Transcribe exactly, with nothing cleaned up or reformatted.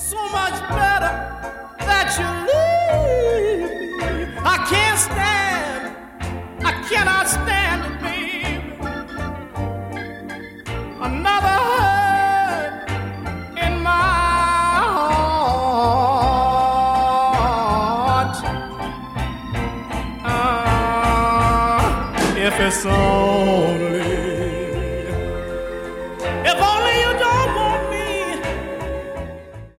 so much better that you leave me. I can't stand, I cannot stand it, baby. Another hurt in my heart. Uh, if it's only